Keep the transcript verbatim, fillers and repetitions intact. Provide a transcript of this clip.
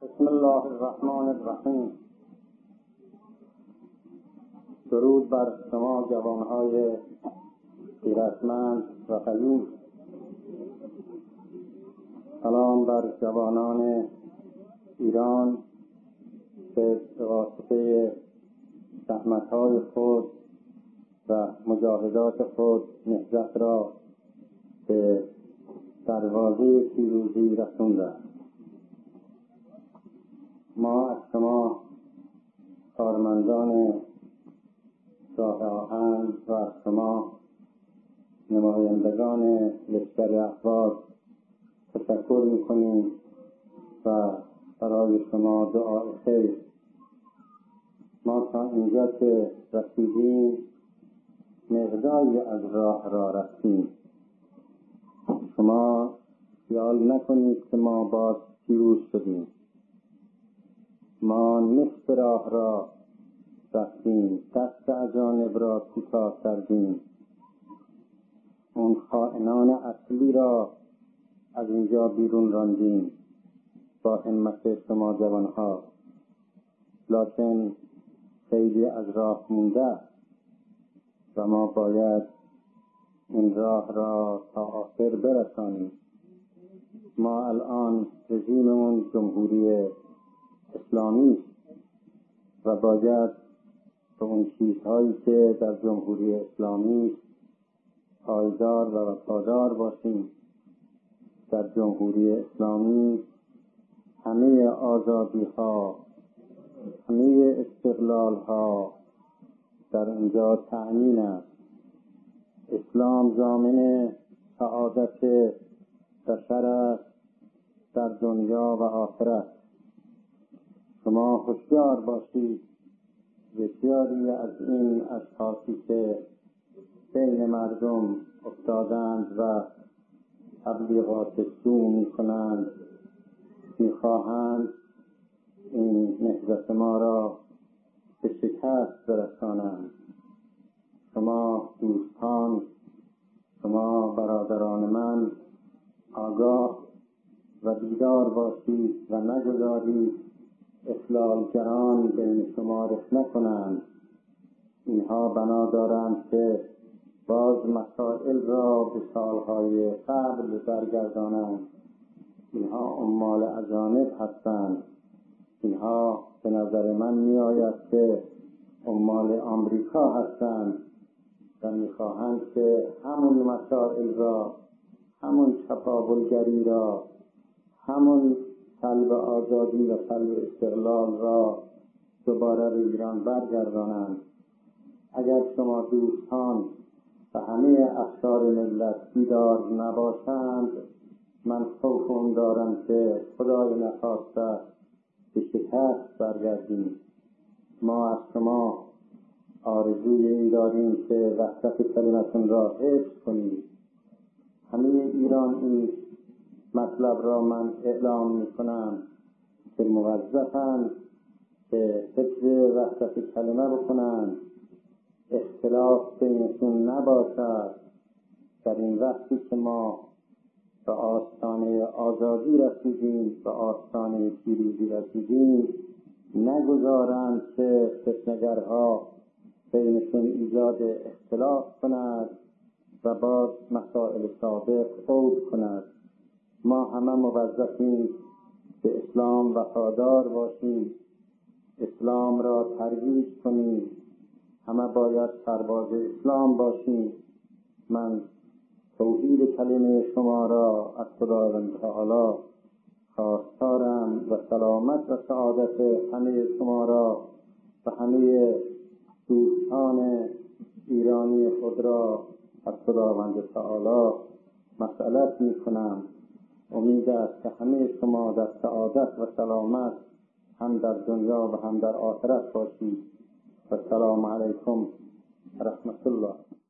بسم الله الرحمن الرحیم. درود بر شما جوانهای غیرتمند و غیور. سلام بر جوانان ایران که به واسطه زحمت‌های خود و مجاهدات خود نهضت را به دروازه پیروزی رساندند. ما از شما کارمندان راه آهن و از شما نمایندگان لشکر احواز تشکر میکنیم و برای شما دعای خیر. ما تا اینجا که رسیدیم مقداری از راه را رفتیم. شما خیال نکنید که ما باز پیروز شدیم. ما نصف راه را رفتیم، دست اجانب را کوتاه کردیم، اون خائنان اصلی را از اینجا بیرون راندیم با همت شما جوانها. لکن خیلی از راه مونده و ما باید این راه را تا آخر برسانیم. ما الان رژیممون جمهوری اسلامی و باید به اون چیزهایی که در جمهوری اسلامی پایدار و وفادار باشیم. در جمهوری اسلامی همه آزادی ها، همه استقلال ها در اینجا تأمین است. اسلام ضامن سعادت بشر است در دنیا و آخرت. شما هوشیار باشید. بسیاری از این اشخاصی که بین مردم افتادند و تبلیغات سو میکنند میخواهند این نهضت ما را به شکست برسانند. شما دوستان، شما برادران من آگاه و بیدار باشید و نگذارید اخلالگران بین شما رخنه کنند. اینها بنا دارند که باز مسائل را به سالهای قبل برگردانند. اینها عمال اجانب هستند. اینها به نظر من می آید که عمال آمریکا هستند و می خواهند که همون مسائل را، همون چپاولگری را، همون سلب آزادی و سلب استقلال را دوباره به ایران برگردانند. اگر شما دوستان و همه افراد ملت بیدار نباشند، من خوف اون دارم که خدای نخواسته به شکست برگردیم. ما از شما آرزوی این داریم که وحدت کلمتون را حفظ کنید. همه ایران این مطلب را من اعلام میکنم که موظفند که فکر وحدت کلمه بکنند، اختلاف بینشون نباشد. در این وقتی که ما به آستانه آزادی رسیدیم، به آستانه پیروزی رسیدیم، نگذارند که فتنه‌گرها بینشون ایجاد اختلاف کند و باز مسائل سابق عود کند. ما همه موظفیم به اسلام وفادار باشیم، اسلام را ترویج کنیم. همه باید سرباز اسلام باشیم. من توحید کلمه شما را از خداوند تعالی خواستارم و سلامت و سعادت همه شما را و همه دوستان ایرانی خود را از خداوند تعالی مسئلت می کنم. امید است که همه شما در سعادت و سلامت هم در دنیا و هم در آخرت باشید. و السلام علیکم و رحمت الله.